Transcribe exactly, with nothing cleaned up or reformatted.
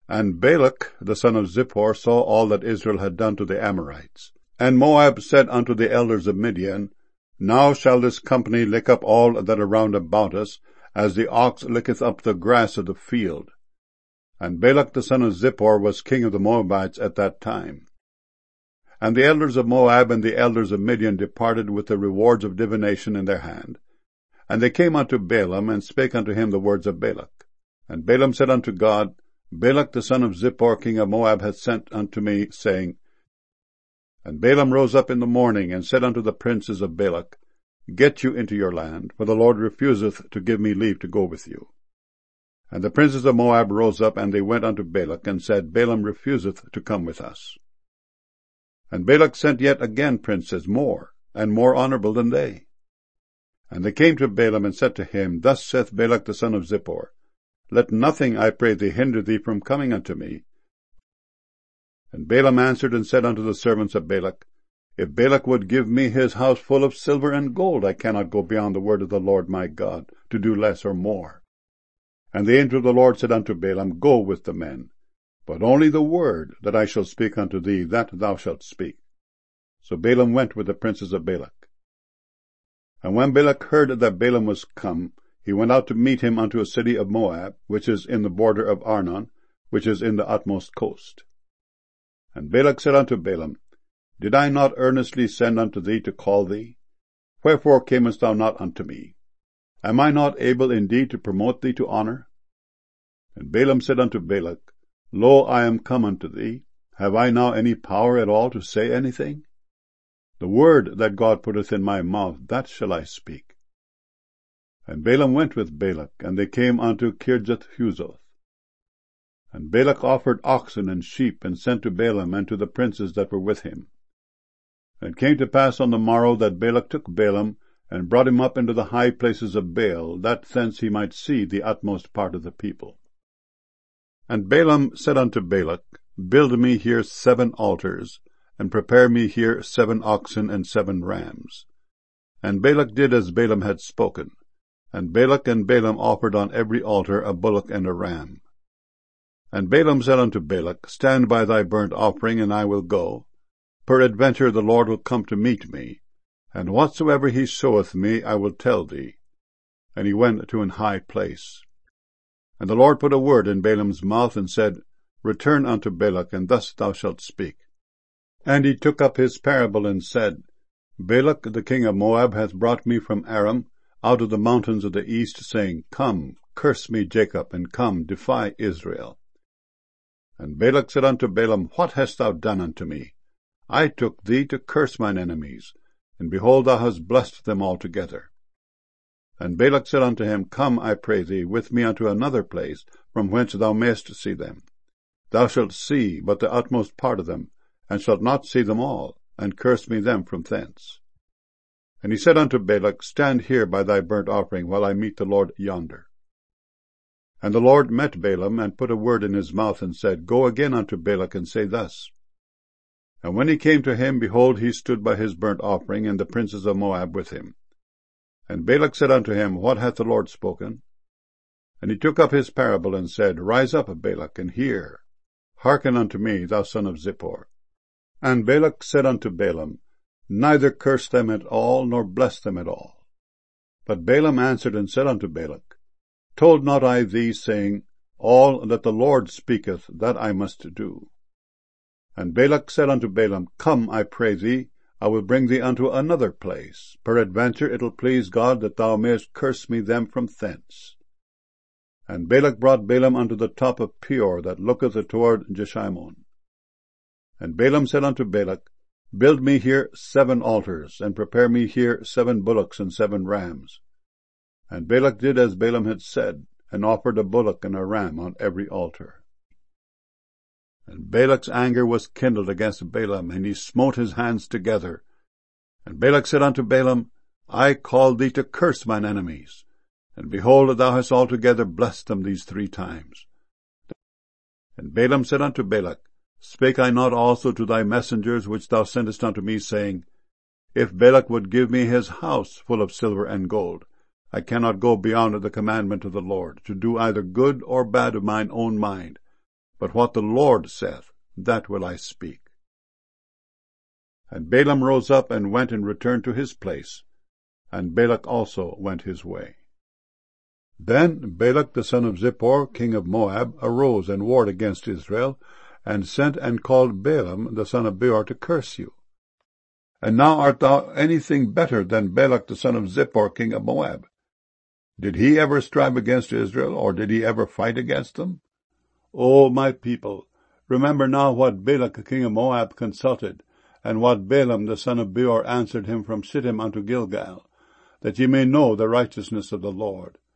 And Balak the son of Zippor saw all that Israel had done to the Amorites. And Moab said unto the elders of Midian, Now shall this company lick up all that are round about us, as the ox licketh up the grass of the field. And Balak the son of Zippor was king of the Moabites at that time. And the elders of Moab and the elders of Midian departed with the rewards of divination in their hand. And they came unto Balaam, and spake unto him the words of Balak. And Balaam said unto God, Balak the son of Zippor king of Moab hath sent unto me, saying, And Balaam rose up in the morning, and said unto the princes of Balak, Get you into your land, for the Lord refuseth to give me leave to go with you. And the princes of Moab rose up, and they went unto Balak, and said, Balaam refuseth to come with us. And Balak sent yet again princes more, and more honorable than they. And they came to Balaam, and said to him, Thus saith Balak the son of Zippor, Let nothing, I pray thee, hinder thee from coming unto me. And Balaam answered and said unto the servants of Balak, If Balak would give me his house full of silver and gold, I cannot go beyond the word of the Lord my God, to do less or more. And the angel of the Lord said unto Balaam, Go with the men, but only the word that I shall speak unto thee, that thou shalt speak. So Balaam went with the princes of Balak. And when Balak heard that Balaam was come, he went out to meet him unto a city of Moab, which is in the border of Arnon, which is in the utmost coast. And Balak said unto Balaam, Did I not earnestly send unto thee to call thee? Wherefore camest thou not unto me? Am I not able indeed to promote thee to honor? And Balaam said unto Balak, Lo, I am come unto thee. Have I now any power at all to say anything? The word that God putteth in my mouth, that shall I speak. And Balaam went with Balak, and they came unto Kirjath-huzoth. And Balak offered oxen and sheep, and sent to Balaam and to the princes that were with him. And it came to pass on the morrow that Balak took Balaam, and brought him up into the high places of Baal, that thence he might see the utmost part of the people. And Balaam said unto Balak, Build me here seven altars, and prepare me here seven oxen and seven rams. And Balak did as Balaam had spoken. And Balak and Balaam offered on every altar a bullock and a ram. And Balaam said unto Balak, Stand by thy burnt offering, and I will go. Peradventure the Lord will come to meet me, and whatsoever he showeth me I will tell thee. And he went to an high place. And the Lord put a word in Balaam's mouth, and said, Return unto Balak, and thus thou shalt speak. And he took up his parable, and said, Balak the king of Moab hath brought me from Aram, out of the mountains of the east, saying, Come, curse me, Jacob, and come, defy Israel. And Balak said unto Balaam, What hast thou done unto me? I took thee to curse mine enemies, and behold, thou hast blessed them altogether. And Balak said unto him, Come, I pray thee, with me unto another place, from whence thou mayest see them. Thou shalt see but the utmost part of them, and shalt not see them all, and curse me them from thence. And he said unto Balak, Stand here by thy burnt offering, while I meet the Lord yonder. And the Lord met Balaam, and put a word in his mouth, and said, Go again unto Balak, and say thus. And when he came to him, behold, he stood by his burnt offering, and the princes of Moab with him. And Balak said unto him, What hath the Lord spoken? And he took up his parable, and said, Rise up, Balak, and hear. Hearken unto me, thou son of Zippor. And Balak said unto Balaam, Neither curse them at all, nor bless them at all. But Balaam answered and said unto Balak, Told not I thee, saying, All that the Lord speaketh, that I must do? And Balak said unto Balaam, Come, I pray thee, I will bring thee unto another place. Peradventure it will please God that thou mayest curse me them from thence. And Balak brought Balaam unto the top of Peor, that looketh toward Jeshimon. And Balaam said unto Balak, Build me here seven altars, and prepare me here seven bullocks and seven rams. And Balak did as Balaam had said, and offered a bullock and a ram on every altar. And Balak's anger was kindled against Balaam, and he smote his hands together. And Balak said unto Balaam, I called thee to curse mine enemies, and behold, thou hast altogether blessed them these three times. And Balaam said unto Balak, Spake I not also to thy messengers which thou sentest unto me, saying, If Balak would give me his house full of silver and gold, I cannot go beyond the commandment of the Lord, to do either good or bad of mine own mind, but what the Lord saith, that will I speak. And Balaam rose up and went and returned to his place, and Balak also went his way. Then Balak the son of Zippor, king of Moab, arose and warred against Israel, and sent and called Balaam the son of Beor to curse you. And now art thou anything better than Balak the son of Zippor, king of Moab? Did he ever strive against Israel, or did he ever fight against them? O my people, remember now what Balak king of Moab consulted, and what Balaam the son of Beor answered him from Shittim unto Gilgal, that ye may know the righteousness of the Lord.